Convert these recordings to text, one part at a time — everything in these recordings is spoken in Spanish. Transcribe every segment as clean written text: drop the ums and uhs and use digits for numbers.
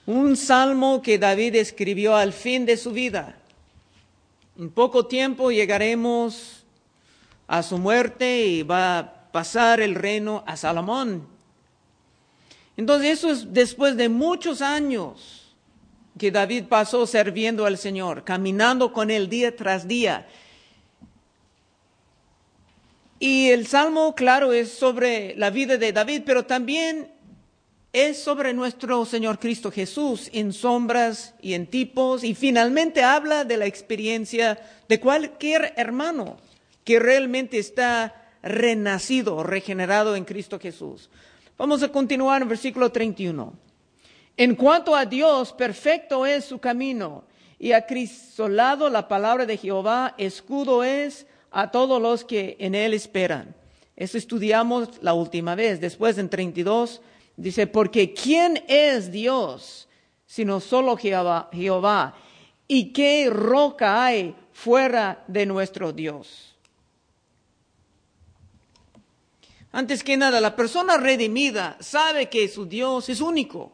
Un salmo que David escribió al fin de su vida. En poco tiempo llegaremos a su muerte y va a pasar el reino a Salomón. Entonces eso es después de muchos años que David pasó sirviendo al Señor, caminando con Él día tras día. Y el Salmo, claro, es sobre la vida de David, pero también es sobre nuestro Señor Cristo Jesús en sombras y en tipos. Y finalmente habla de la experiencia de cualquier hermano que realmente está renacido, regenerado en Cristo Jesús. Vamos a continuar en versículo 31. En cuanto a Dios, perfecto es su camino, y acrisolado la palabra de Jehová, escudo es a todos los que en él esperan. Eso estudiamos la última vez. Después en 32 dice, porque ¿quién es Dios sino solo Jehová? ¿Y qué roca hay fuera de nuestro Dios? Antes que nada, la persona redimida sabe que su Dios es único.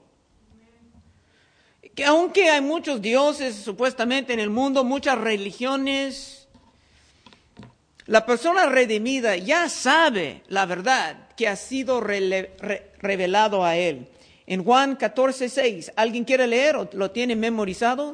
Que aunque hay muchos dioses supuestamente en el mundo, muchas religiones, la persona redimida ya sabe la verdad que ha sido revelado a él. En Juan 14:6, ¿alguien quiere leer o lo tiene memorizado?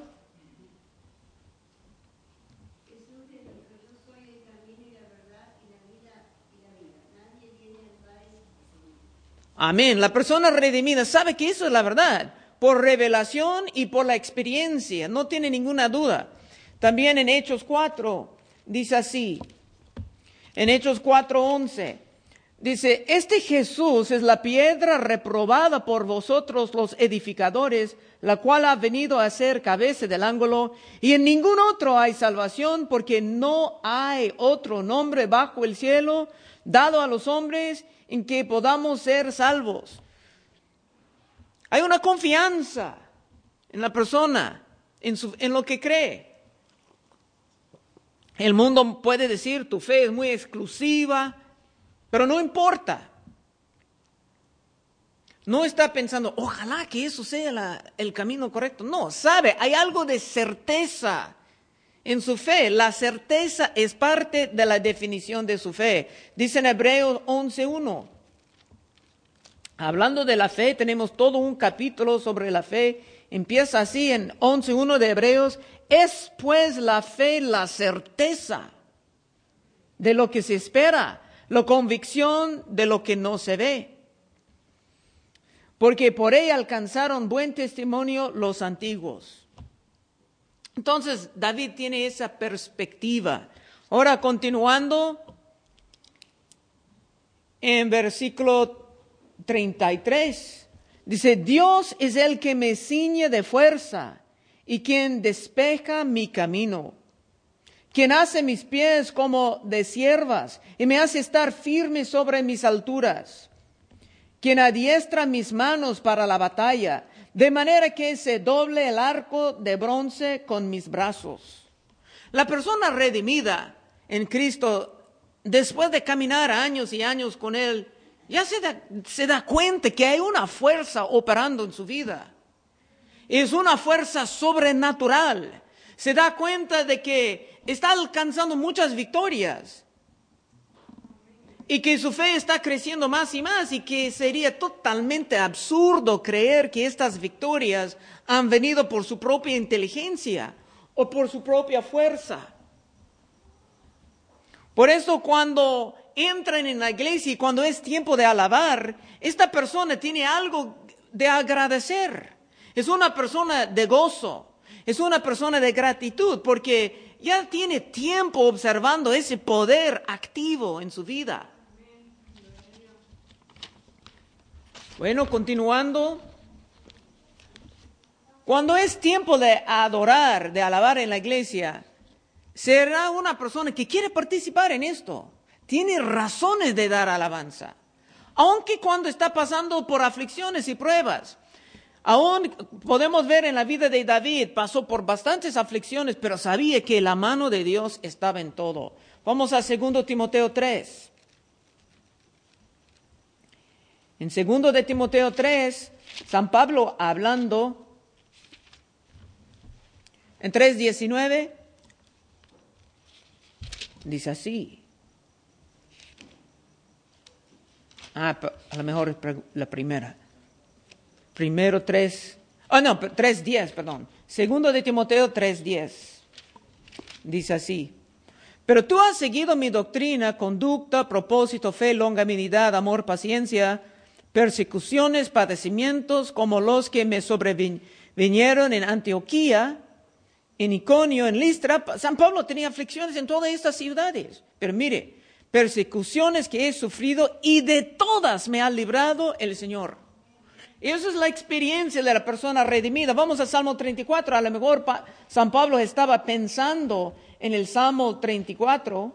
Amén. La persona redimida sabe que eso es la verdad, por revelación y por la experiencia, no tiene ninguna duda. También en Hechos 4 dice así, en Hechos 4:11, dice, este Jesús es la piedra reprobada por vosotros los edificadores, la cual ha venido a ser cabeza del ángulo, y en ningún otro hay salvación, porque no hay otro nombre bajo el cielo dado a los hombres en que podamos ser salvos. Hay una confianza en la persona, en lo que cree. El mundo puede decir, tu fe es muy exclusiva, pero no importa. No está pensando, ojalá que eso sea el camino correcto. No, sabe, hay algo de certeza en su fe. La certeza es parte de la definición de su fe. Dice en Hebreos 11:1. Hablando de la fe, tenemos todo un capítulo sobre la fe. Empieza así en 11:1 de Hebreos. Es pues la fe la certeza de lo que se espera, la convicción de lo que no se ve. Porque por ella alcanzaron buen testimonio los antiguos. Entonces, David tiene esa perspectiva. Ahora, continuando en versículo 33, dice, Dios es el que me ciñe de fuerza y quien despeja mi camino, quien hace mis pies como de ciervas y me hace estar firme sobre mis alturas, quien adiestra mis manos para la batalla, de manera que se doble el arco de bronce con mis brazos. La persona redimida en Cristo, después de caminar años y años con Él, ya se da cuenta que hay una fuerza operando en su vida. Es una fuerza sobrenatural. Se da cuenta de que está alcanzando muchas victorias. Y que su fe está creciendo más y más, y que sería totalmente absurdo creer que estas victorias han venido por su propia inteligencia o por su propia fuerza. Por eso cuando entran en la iglesia y cuando es tiempo de alabar, esta persona tiene algo de agradecer. Es una persona de gozo, es una persona de gratitud, porque ya tiene tiempo observando ese poder activo en su vida. Bueno, continuando. Cuando es tiempo de adorar, de alabar en la iglesia, será una persona que quiere participar en esto. Tiene razones de dar alabanza. Aunque cuando está pasando por aflicciones y pruebas. Aún podemos ver en la vida de David, pasó por bastantes aflicciones, pero sabía que la mano de Dios estaba en todo. Vamos a 2 Timoteo 3. En 2 de Timoteo 3, San Pablo hablando En 3:19 dice así. A lo mejor es la primera. Primero 3:10, perdón. Segundo de Timoteo 3:10. Dice así. Pero tú has seguido mi doctrina, conducta, propósito, fe, longanimidad, amor, paciencia, persecuciones, padecimientos, como los que me sobrevinieron en Antioquía, en Iconio, en Listra. San Pablo tenía aflicciones en todas estas ciudades. Pero mire, persecuciones que he sufrido y de todas me ha librado el Señor. Esa es la experiencia de la persona redimida. Vamos a Salmo 34. A lo mejor San Pablo estaba pensando en el Salmo 34,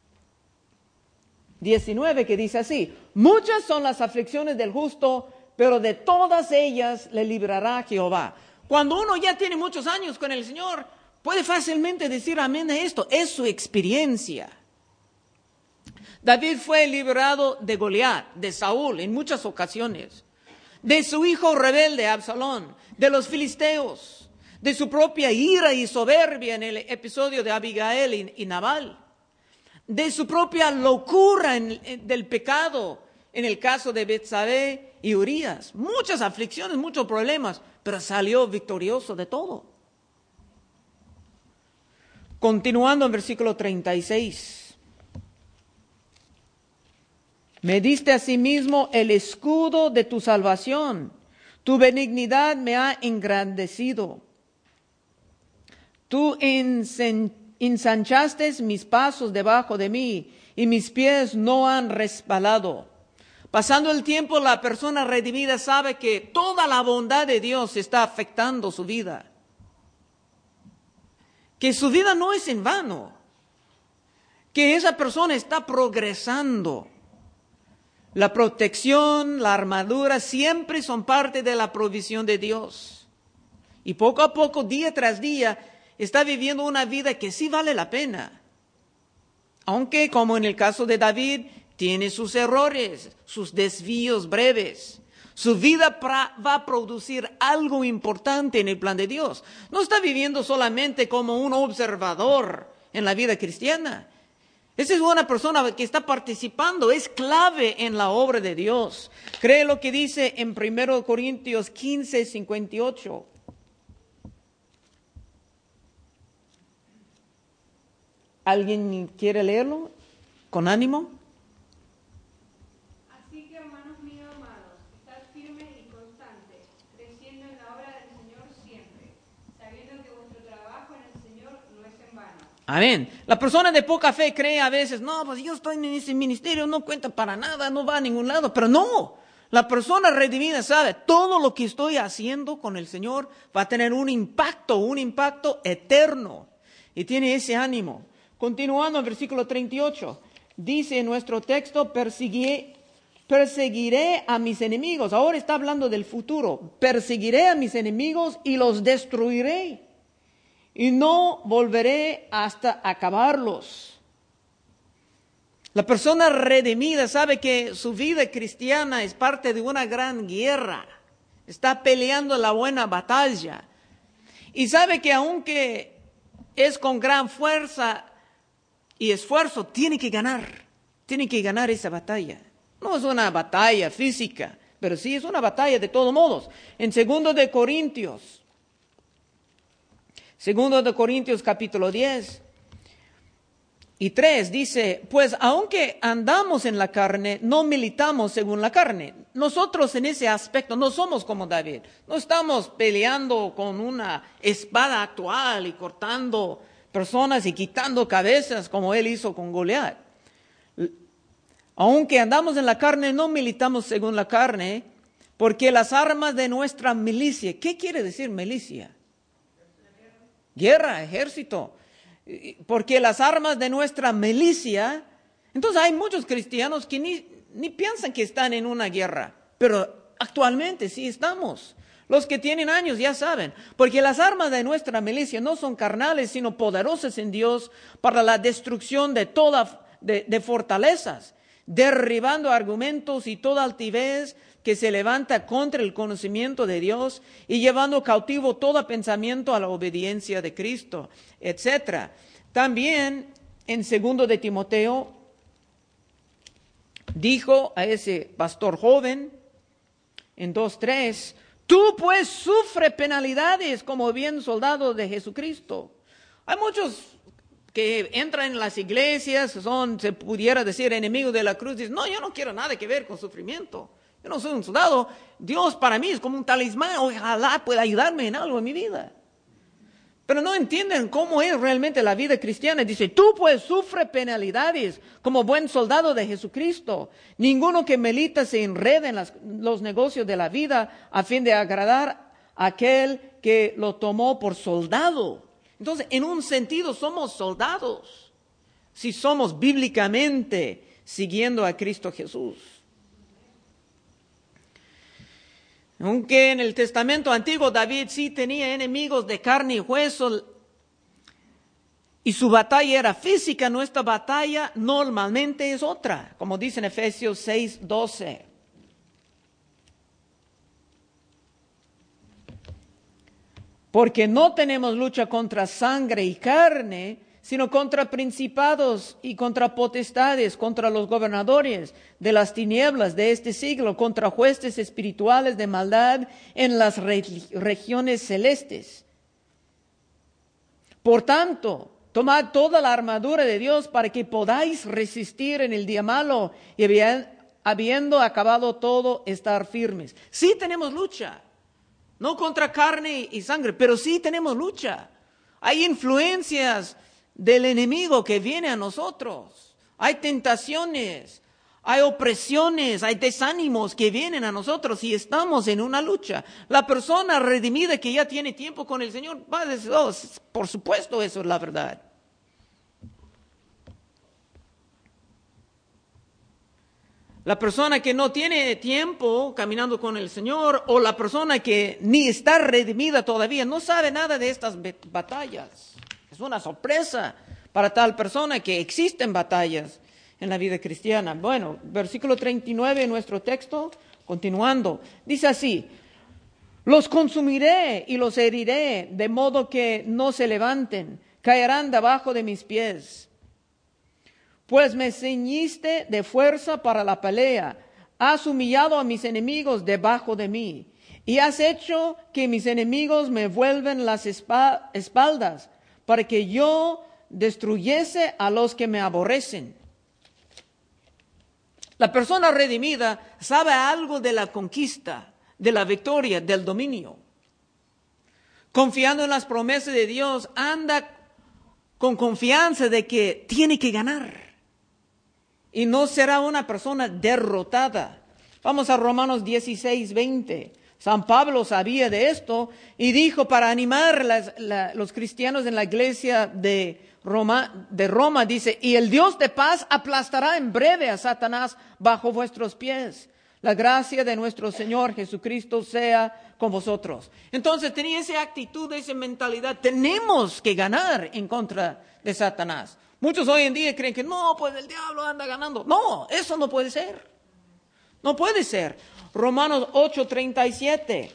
19, que dice así. Muchas son las aflicciones del justo, pero de todas ellas le librará Jehová. Cuando uno ya tiene muchos años con el Señor, puede fácilmente decir amén a esto. Es su experiencia. David fue librado de Goliat, de Saúl en muchas ocasiones, de su hijo rebelde Absalón, de los filisteos, de su propia ira y soberbia en el episodio de Abigail y Nabal, de su propia locura del pecado en el caso de Betsabé y Urías. Muchas aflicciones, muchos problemas, pero salió victorioso de todo. Continuando en versículo 36. Me diste asimismo el escudo de tu salvación. Tu benignidad me ha engrandecido. Tú ensanchaste mis pasos debajo de mí y mis pies no han resbalado. Pasando el tiempo, la persona redimida sabe que toda la bondad de Dios está afectando su vida. Que su vida no es en vano. Que esa persona está progresando. La protección, la armadura, siempre son parte de la provisión de Dios. Y poco a poco, día tras día, está viviendo una vida que sí vale la pena. Aunque, como en el caso de David, tiene sus errores, sus desvíos breves. Su vida va a producir algo importante en el plan de Dios. No está viviendo solamente como un observador en la vida cristiana. Esa es una persona que está participando, es clave en la obra de Dios. Cree lo que dice en 1 Corintios 15:58. ¿Alguien quiere leerlo con ánimo? Así que, hermanos míos amados, estad firmes y constantes, creciendo en la obra del Señor siempre, sabiendo que vuestro trabajo en el Señor no es en vano. Amén. La persona de poca fe cree a veces, no, pues yo estoy en ese ministerio, no cuenta para nada, no va a ningún lado. Pero no, la persona redimida sabe, todo lo que estoy haciendo con el Señor va a tener un impacto eterno. Y tiene ese ánimo. Continuando en versículo 38, dice en nuestro texto, perseguiré a mis enemigos. Ahora está hablando del futuro. Perseguiré a mis enemigos y los destruiré. Y no volveré hasta acabarlos. La persona redimida sabe que su vida cristiana es parte de una gran guerra. Está peleando la buena batalla. Y sabe que aunque es con gran fuerza y esfuerzo, tiene que ganar esa batalla. No es una batalla física, pero sí es una batalla de todos modos. En 2 de Corintios capítulo 10 y 3 dice, pues aunque andamos en la carne, no militamos según la carne. Nosotros en ese aspecto no somos como David. No estamos peleando con una espada actual y cortando personas y quitando cabezas como él hizo con Goliat. Aunque andamos en la carne, no militamos según la carne, porque las armas de nuestra milicia, ¿qué quiere decir milicia? Guerra, ejército. Porque las armas de nuestra milicia, entonces hay muchos cristianos que ni piensan que están en una guerra, pero actualmente sí estamos. Los que tienen años ya saben, porque las armas de nuestra milicia no son carnales, sino poderosas en Dios para la destrucción de fortalezas, derribando argumentos y toda altivez que se levanta contra el conocimiento de Dios y llevando cautivo todo pensamiento a la obediencia de Cristo, etc. También en 2 de Timoteo dijo a ese pastor joven en 2:3, tú pues sufre penalidades como bien soldado de Jesucristo. Hay muchos que entran en las iglesias, son, se pudiera decir, enemigos de la cruz. Dicen, no, yo no quiero nada que ver con sufrimiento. Yo no soy un soldado. Dios para mí es como un talismán. Ojalá pueda ayudarme en algo en mi vida. Pero no entienden cómo es realmente la vida cristiana. Dice, tú pues sufre penalidades como buen soldado de Jesucristo. Ninguno que milita se enreda en los negocios de la vida a fin de agradar a aquel que lo tomó por soldado. Entonces, en un sentido somos soldados si somos bíblicamente siguiendo a Cristo Jesús. Aunque en el Testamento Antiguo David sí tenía enemigos de carne y hueso y su batalla era física, nuestra batalla normalmente es otra, como dice en Efesios 6:12. Porque no tenemos lucha contra sangre y carne, sino contra principados y contra potestades, contra los gobernadores de las tinieblas de este siglo, contra huestes espirituales de maldad en las regiones celestes. Por tanto, tomad toda la armadura de Dios para que podáis resistir en el día malo y habiendo acabado todo, estar firmes. Sí tenemos lucha. No contra carne y sangre, pero sí tenemos lucha. Hay influencias del enemigo que viene a nosotros. Hay tentaciones, hay opresiones, hay desánimos que vienen a nosotros y estamos en una lucha. La persona redimida que ya tiene tiempo con el Señor va a decir, oh, por supuesto, eso es la verdad. La persona que no tiene tiempo caminando con el Señor o la persona que ni está redimida todavía no sabe nada de estas batallas. Es una sorpresa para tal persona que existen batallas en la vida cristiana. Bueno, versículo 39 en nuestro texto, continuando, dice así, los consumiré y los heriré de modo que no se levanten, caerán debajo de mis pies. Pues me ceñiste de fuerza para la pelea, has humillado a mis enemigos debajo de mí, y has hecho que mis enemigos me vuelven las espaldas, para que yo destruyese a los que me aborrecen. La persona redimida sabe algo de la conquista, de la victoria, del dominio. Confiando en las promesas de Dios, anda con confianza de que tiene que ganar. Y no será una persona derrotada. Vamos a Romanos 16:20. San Pablo sabía de esto y dijo para animar los cristianos en la iglesia de Roma, dice, y el Dios de paz aplastará en breve a Satanás bajo vuestros pies. La gracia de nuestro Señor Jesucristo sea con vosotros. Entonces tenía esa actitud, esa mentalidad. Tenemos que ganar en contra de Satanás. Muchos hoy en día creen que no, pues el diablo anda ganando. No, eso no puede ser. No puede ser. Romanos 8:37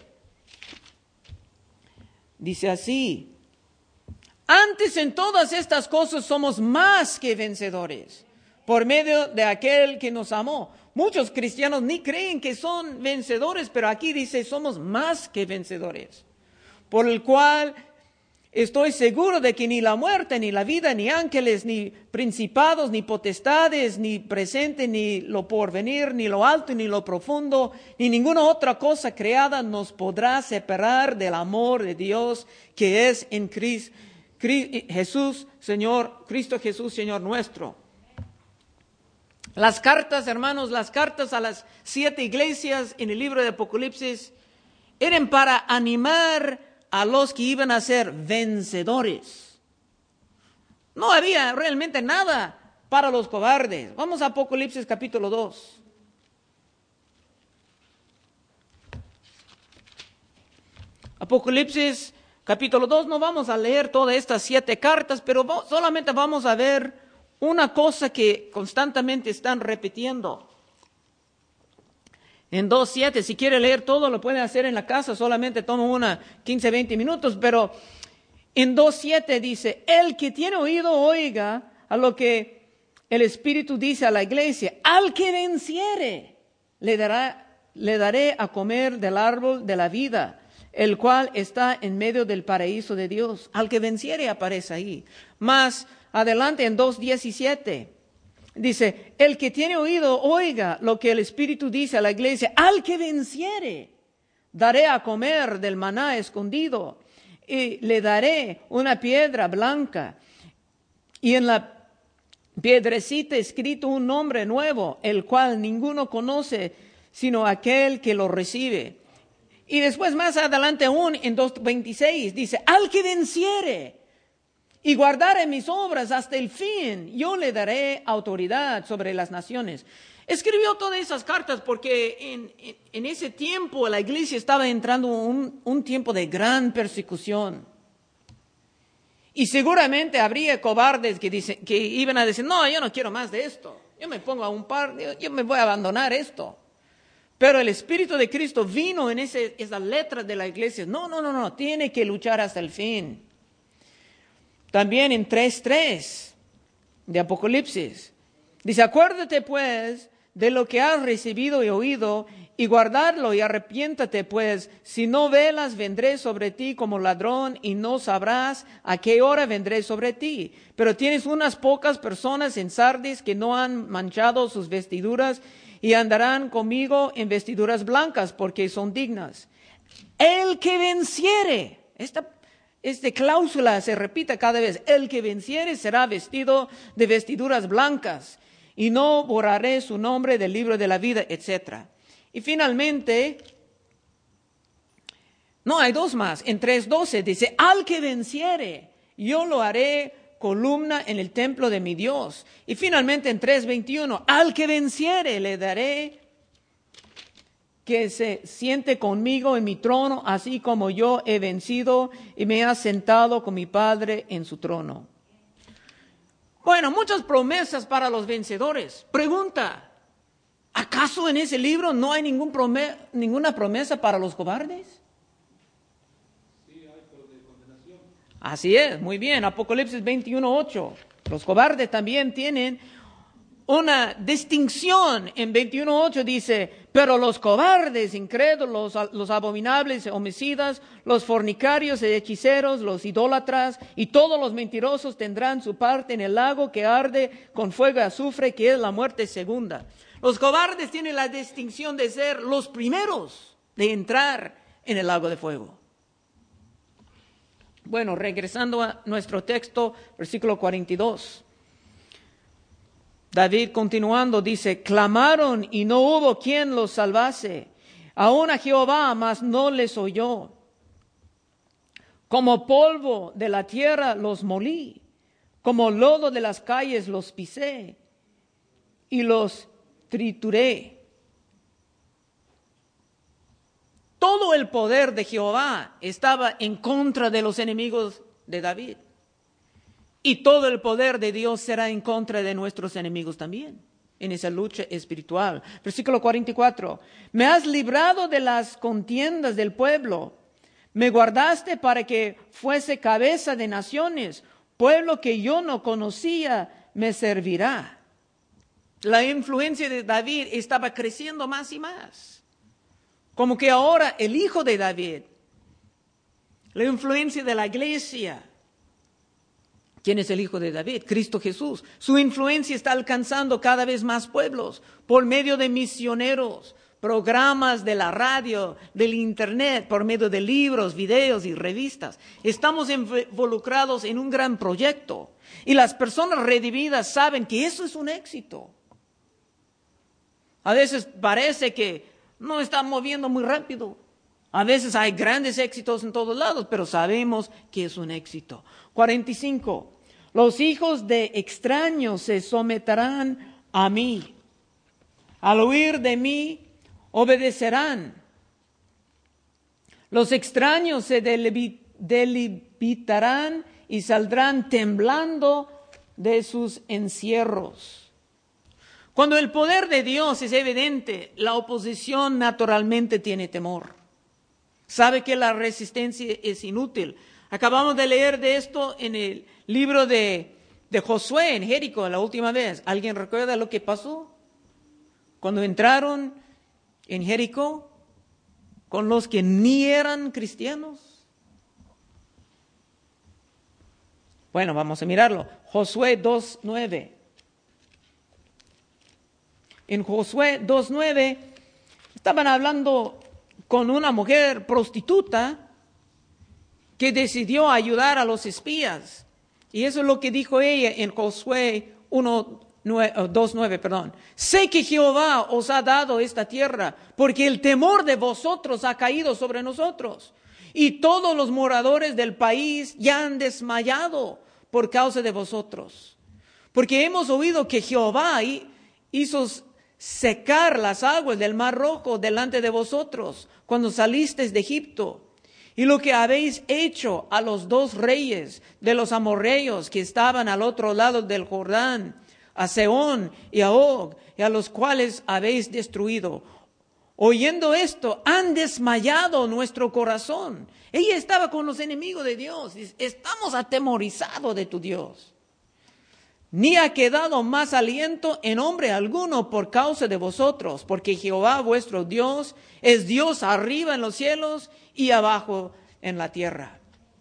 dice así, antes en todas estas cosas somos más que vencedores por medio de aquel que nos amó. Muchos cristianos ni creen que son vencedores, pero aquí dice somos más que vencedores, por el cual estoy seguro de que ni la muerte, ni la vida, ni ángeles, ni principados, ni potestades, ni presente, ni lo porvenir, ni lo alto, ni lo profundo, ni ninguna otra cosa creada nos podrá separar del amor de Dios que es en Cristo Jesús, Señor nuestro. Las cartas, hermanos, las cartas a las 7 iglesias en el libro de Apocalipsis eran para animar a los que iban a ser vencedores. No había realmente nada para los cobardes. Vamos a Apocalipsis capítulo 2. Apocalipsis capítulo 2, no vamos a leer todas estas 7 cartas, pero solamente vamos a ver una cosa que constantemente están repitiendo. En 2:7, si quiere leer todo, lo puede hacer en la casa, solamente toma 15, 20 minutos, pero en 2:7 dice, el que tiene oído oiga a lo que el Espíritu dice a la iglesia, al que venciere, le daré a comer del árbol de la vida, el cual está en medio del paraíso de Dios. Al que venciere aparece ahí. Más adelante en 2:17 dice, el que tiene oído oiga lo que el Espíritu dice a la iglesia, al que venciere, daré a comer del maná escondido y le daré una piedra blanca y en la piedrecita escrito un nombre nuevo, el cual ninguno conoce sino aquel que lo recibe. Y después más adelante aún en 2:26 dice, al que venciere y guardare mis obras hasta el fin, yo le daré autoridad sobre las naciones. Escribió todas esas cartas porque en ese tiempo la iglesia estaba entrando un tiempo de gran persecución. Y seguramente habría cobardes que iban a decir, no, yo no quiero más de esto. Yo me pongo yo me voy a abandonar esto. Pero el Espíritu de Cristo vino en esa letra de la iglesia. No, tiene que luchar hasta el fin. También en 3:3 de Apocalipsis dice, acuérdate pues de lo que has recibido y oído y guardadlo y arrepiéntate pues, si no velas vendré sobre ti como ladrón y no sabrás a qué hora vendré sobre ti. Pero tienes unas pocas personas en Sardis que no han manchado sus vestiduras y andarán conmigo en vestiduras blancas porque son dignas. El que venciere, esta cláusula se repite cada vez, el que venciere será vestido de vestiduras blancas y no borraré su nombre del libro de la vida, etc. Y finalmente, hay dos más, en 3:12 dice, al que venciere, yo lo haré columna en el templo de mi Dios. Y finalmente en 3:21, al que venciere le daré que se siente conmigo en mi trono, así como yo he vencido y me he sentado con mi Padre en su trono. Bueno, muchas promesas para los vencedores. Pregunta, ¿acaso en ese libro no hay ninguna promesa para los cobardes? Sí, hay, pero de condenación. Así es, muy bien. Apocalipsis 21:8. Los cobardes también tienen una distinción. En 21:8 dice, pero los cobardes, incrédulos, los abominables, homicidas, los fornicarios, hechiceros, los idólatras y todos los mentirosos tendrán su parte en el lago que arde con fuego y azufre, que es la muerte segunda. Los cobardes tienen la distinción de ser los primeros de entrar en el lago de fuego. Bueno, regresando a nuestro texto, versículo 42. David continuando dice, clamaron y no hubo quien los salvase. Aún a Jehová, mas no les oyó. Como polvo de la tierra los molí, como lodo de las calles los pisé y los trituré. Todo el poder de Jehová estaba en contra de los enemigos de David. Y todo el poder de Dios será en contra de nuestros enemigos también, en esa lucha espiritual. Versículo 44. Me has librado de las contiendas del pueblo. Me guardaste para que fuese cabeza de naciones. Pueblo que yo no conocía me servirá. La influencia de David estaba creciendo más y más. Como que ahora el hijo de David, la influencia de la iglesia. ¿Quién es el hijo de David? Cristo Jesús. Su influencia está alcanzando cada vez más pueblos por medio de misioneros, programas de la radio, del internet, por medio de libros, videos y revistas. Estamos involucrados en un gran proyecto y las personas redimidas saben que eso es un éxito. A veces parece que no está moviendo muy rápido. A veces hay grandes éxitos en todos lados, pero sabemos que es un éxito. 45. Los hijos de extraños se someterán a mí. Al oír de mí, obedecerán. Los extraños se debilitarán y saldrán temblando de sus encierros. Cuando el poder de Dios es evidente, la oposición naturalmente tiene temor. Sabe que la resistencia es inútil. Acabamos de leer de esto en el libro de Josué en Jericó la última vez. ¿Alguien recuerda lo que pasó? Cuando entraron en Jericó con los que ni eran cristianos. Bueno, vamos a mirarlo. Josué 2:9. En Josué 2:9 estaban hablando con una mujer prostituta que decidió ayudar a los espías. Y eso es lo que dijo ella en Josué 2:9. Sé que Jehová os ha dado esta tierra, porque el temor de vosotros ha caído sobre nosotros. Y todos los moradores del país ya han desmayado por causa de vosotros. Porque hemos oído que Jehová hizo secar las aguas del Mar Rojo delante de vosotros cuando salisteis de Egipto. Y lo que habéis hecho a los 2 reyes de los amorreos que estaban al otro lado del Jordán, a Sehón y a Og, y a los cuales habéis destruido. Oyendo esto, han desmayado nuestro corazón. Ella estaba con los enemigos de Dios. Estamos atemorizados de tu Dios. Ni ha quedado más aliento en hombre alguno por causa de vosotros, porque Jehová vuestro Dios es Dios arriba en los cielos y abajo en la tierra.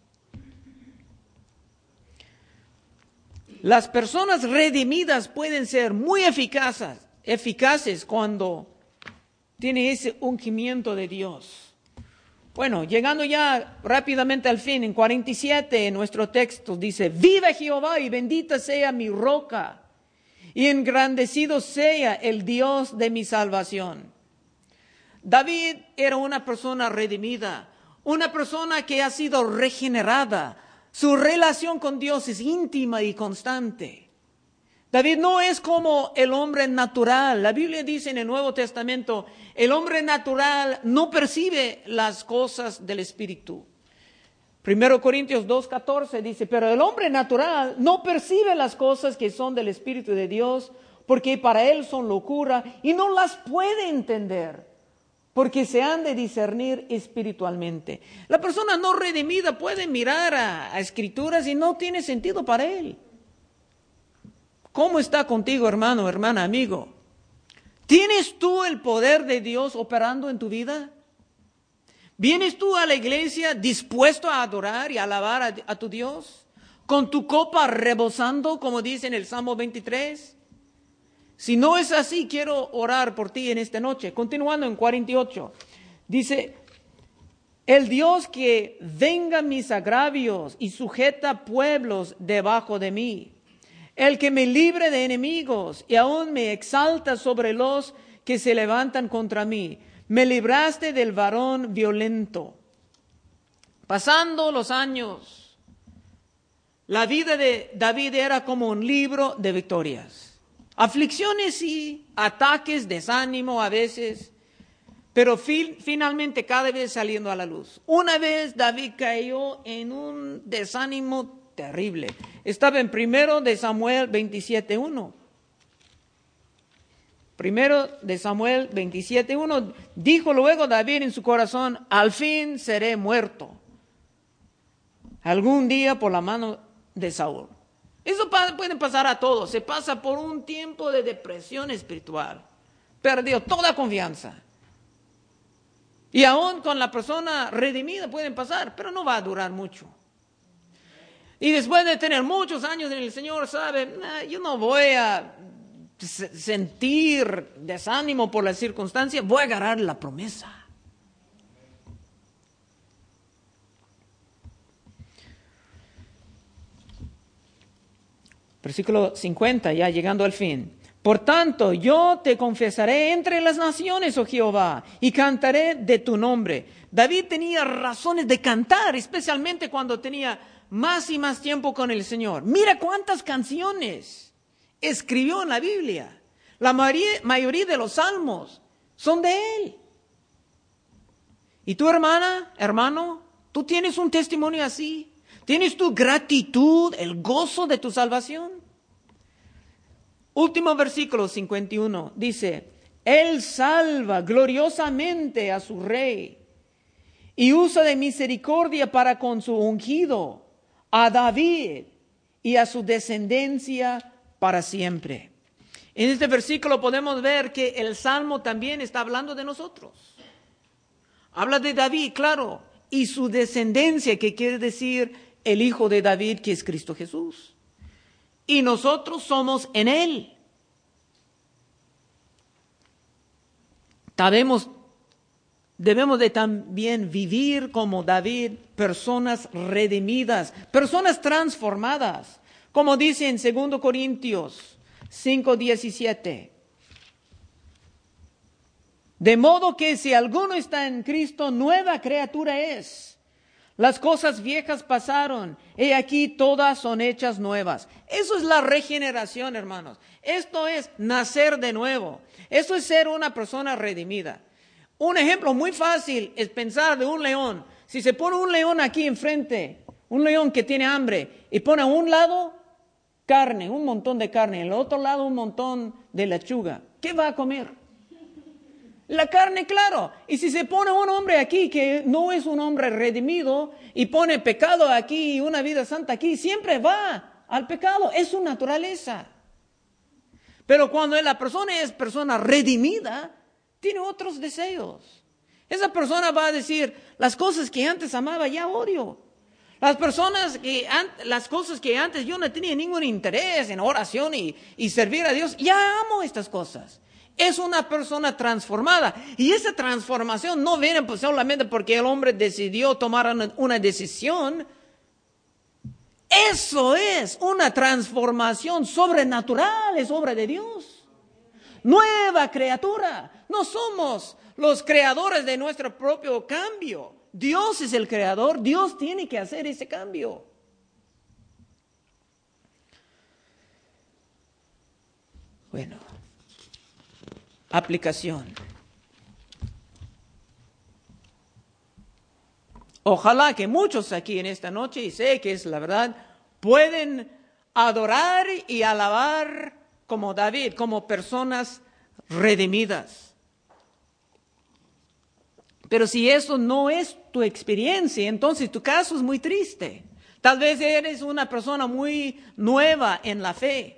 Las personas redimidas pueden ser muy eficaces cuando tienen ese ungimiento de Dios. Bueno, llegando ya rápidamente al fin, en 47 en nuestro texto dice: vive Jehová y bendita sea mi roca, y engrandecido sea el Dios de mi salvación. David era una persona redimida, una persona que ha sido regenerada. Su relación con Dios es íntima y constante. David no es como el hombre natural. La Biblia dice en el Nuevo Testamento, el hombre natural no percibe las cosas del Espíritu. 1 Corintios 2:14 dice, pero el hombre natural no percibe las cosas que son del Espíritu de Dios, porque para él son locura y no las puede entender, porque se han de discernir espiritualmente. La persona no redimida puede mirar a Escrituras y no tiene sentido para él. ¿Cómo está contigo, hermano, hermana, amigo? ¿Tienes tú el poder de Dios operando en tu vida? ¿Vienes tú a la iglesia dispuesto a adorar y alabar a tu Dios? ¿Con tu copa rebosando, como dice en el Salmo 23? Si no es así, quiero orar por ti en esta noche. Continuando en 48, dice, el Dios que venga mis agravios y sujeta pueblos debajo de mí. El que me libre de enemigos y aún me exalta sobre los que se levantan contra mí. Me libraste del varón violento. Pasando los años, la vida de David era como un libro de victorias. Aflicciones y ataques, desánimo a veces, pero finalmente cada vez saliendo a la luz. Una vez David cayó en un desánimo terrible. Estaba en 1 de Samuel 27:1. 1 de Samuel 27:1. Dijo luego David en su corazón, al fin seré muerto algún día por la mano de Saúl. Eso puede pasar a todos. Se pasa por un tiempo de depresión espiritual. Perdió toda confianza. Y aún con la persona redimida pueden pasar, pero no va a durar mucho. Y después de tener muchos años en el Señor, sabe, yo no voy a sentir desánimo por las circunstancias, voy a agarrar la promesa. Versículo 50, ya llegando al fin. Por tanto, yo te confesaré entre las naciones, oh Jehová, y cantaré de tu nombre. David tenía razones de cantar, especialmente cuando tenía más y más tiempo con el Señor. Mira cuántas canciones escribió en la Biblia. La mayoría de los salmos son de él. Y tú, hermana, hermano, tú tienes un testimonio así. ¿Tienes tu gratitud, el gozo de tu salvación? Último versículo 51. Dice, Él salva gloriosamente a su rey y usa de misericordia para con su ungido, a David y a su descendencia para siempre. En este versículo podemos ver que el Salmo también está hablando de nosotros. Habla de David, claro, y su descendencia, que quiere decir el hijo de David, que es Cristo Jesús. Y nosotros somos en Él. Debemos de también vivir como David, personas redimidas, personas transformadas, como dice en 2 Corintios 5:17. De modo que si alguno está en Cristo, nueva criatura es. Las cosas viejas pasaron, y aquí todas son hechas nuevas. Eso es la regeneración, hermanos. Esto es nacer de nuevo. Esto es ser una persona redimida. Un ejemplo muy fácil es pensar de un león. Si se pone un león aquí enfrente, un león que tiene hambre, y pone a un lado carne, un montón de carne, en el otro lado un montón de lechuga, ¿qué va a comer? La carne, claro. Y si se pone un hombre aquí que no es un hombre redimido y pone pecado aquí y una vida santa aquí, siempre va al pecado. Es su naturaleza. Pero cuando la persona es persona redimida, tiene otros deseos. Esa persona va a decir, las cosas que antes amaba ya odio. Las cosas que antes yo no tenía ningún interés en oración y servir a Dios, ya amo estas cosas. Es una persona transformada. Y esa transformación no viene pues solamente porque el hombre decidió tomar una decisión. Eso es una transformación sobrenatural, es obra de Dios. Nueva criatura. No somos los creadores de nuestro propio cambio. Dios es el creador. Dios tiene que hacer ese cambio. Bueno. Aplicación. Ojalá que muchos aquí en esta noche, y sé que es la verdad, pueden adorar y alabar como David, como personas redimidas. Pero si eso no es tu experiencia, entonces tu caso es muy triste. Tal vez eres una persona muy nueva en la fe.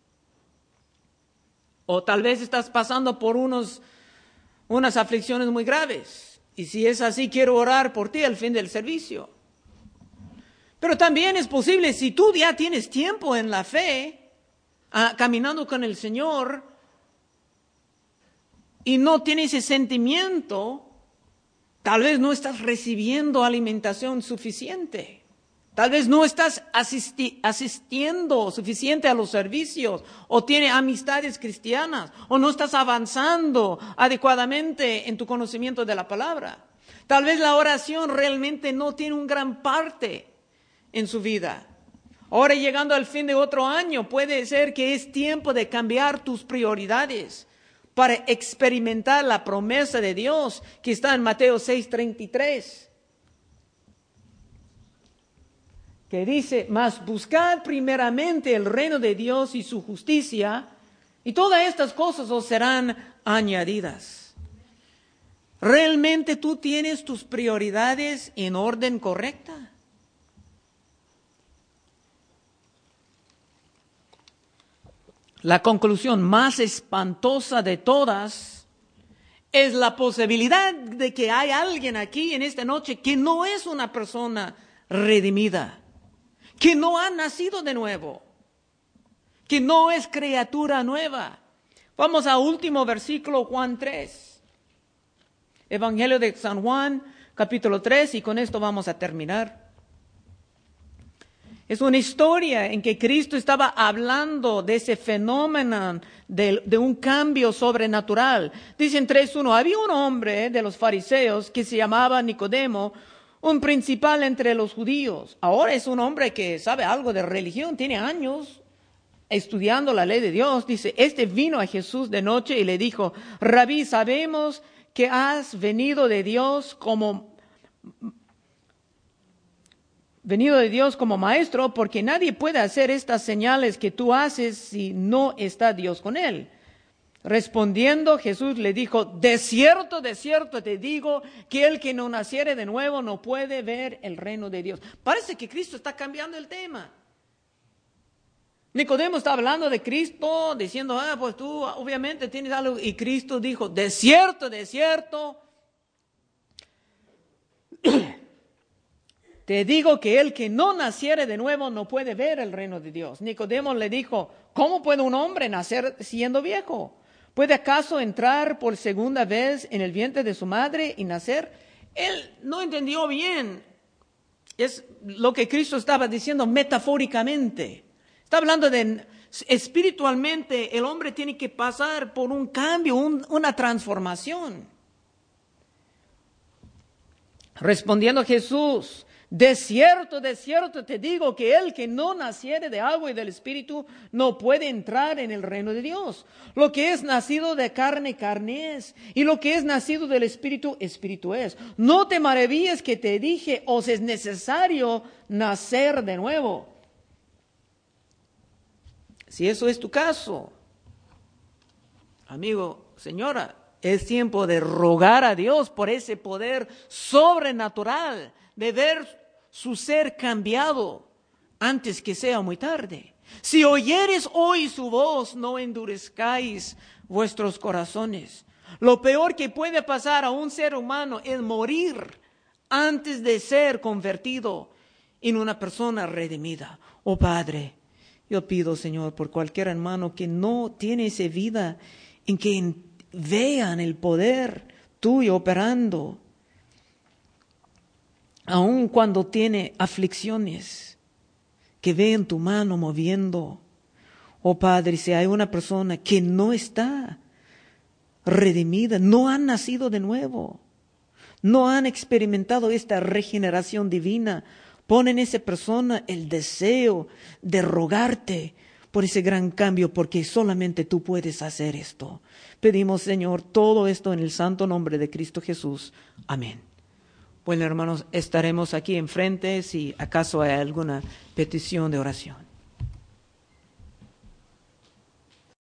O tal vez estás pasando por unas aflicciones muy graves. Y si es así, quiero orar por ti al fin del servicio. Pero también es posible, si tú ya tienes tiempo en la fe, caminando con el Señor, y no tienes ese sentimiento, tal vez no estás recibiendo alimentación suficiente. Tal vez no estás asistiendo suficiente a los servicios, o tienes amistades cristianas, o no estás avanzando adecuadamente en tu conocimiento de la palabra. Tal vez la oración realmente no tiene una gran parte en su vida. Ahora, llegando al fin de otro año, puede ser que es tiempo de cambiar tus prioridades para experimentar la promesa de Dios que está en Mateo 6:33. Que dice, mas buscad primeramente el reino de Dios y su justicia, y todas estas cosas os serán añadidas. ¿Realmente tú tienes tus prioridades en orden correcta? La conclusión más espantosa de todas es la posibilidad de que hay alguien aquí en esta noche que no es una persona redimida, que no ha nacido de nuevo, que no es criatura nueva. Vamos al último versículo, Juan 3. Evangelio de San Juan, capítulo 3, y con esto vamos a terminar. Es una historia en que Cristo estaba hablando de ese fenómeno de un cambio sobrenatural. Dice en 3:1, había un hombre de los fariseos que se llamaba Nicodemo, un principal entre los judíos. Ahora es un hombre que sabe algo de religión, tiene años estudiando la ley de Dios. Dice, vino a Jesús de noche y le dijo, Rabí, sabemos que has venido de Dios como venido de Dios como maestro, porque nadie puede hacer estas señales que tú haces si no está Dios con él. Respondiendo, Jesús le dijo, de cierto te digo, que el que no naciere de nuevo no puede ver el reino de Dios. Parece que Cristo está cambiando el tema. Nicodemo está hablando de Cristo, diciendo, pues tú obviamente tienes algo. Y Cristo dijo, de cierto, te digo que el que no naciere de nuevo no puede ver el reino de Dios. Nicodemo le dijo, ¿cómo puede un hombre nacer siendo viejo? ¿Puede acaso entrar por segunda vez en el vientre de su madre y nacer? Él no entendió bien. Es lo que Cristo estaba diciendo metafóricamente. Está hablando de espiritualmente el hombre tiene que pasar por un cambio, una transformación. Respondiendo Jesús, de cierto te digo que el que no naciere de agua y del Espíritu no puede entrar en el reino de Dios. Lo que es nacido de carne, carne es, y lo que es nacido del Espíritu, Espíritu es. No te maravilles que te dije, os es necesario nacer de nuevo. Si eso es tu caso, amigo, señora, es tiempo de rogar a Dios por ese poder sobrenatural, de ver su ser cambiado antes que sea muy tarde. Si oyeres hoy su voz, no endurezcáis vuestros corazones. Lo peor que puede pasar a un ser humano es morir antes de ser convertido en una persona redimida. Oh Padre, yo pido, Señor, por cualquier hermano que no tiene esa vida en que vean el poder tuyo operando, aun cuando tiene aflicciones, que vean tu mano moviendo. Oh Padre, si hay una persona que no está redimida, no han nacido de nuevo, no han experimentado esta regeneración divina, pon en esa persona el deseo de rogarte por ese gran cambio, porque solamente tú puedes hacer esto. Pedimos, Señor, todo esto en el santo nombre de Cristo Jesús. Amén. Bueno, hermanos, estaremos aquí enfrente si acaso hay alguna petición de oración.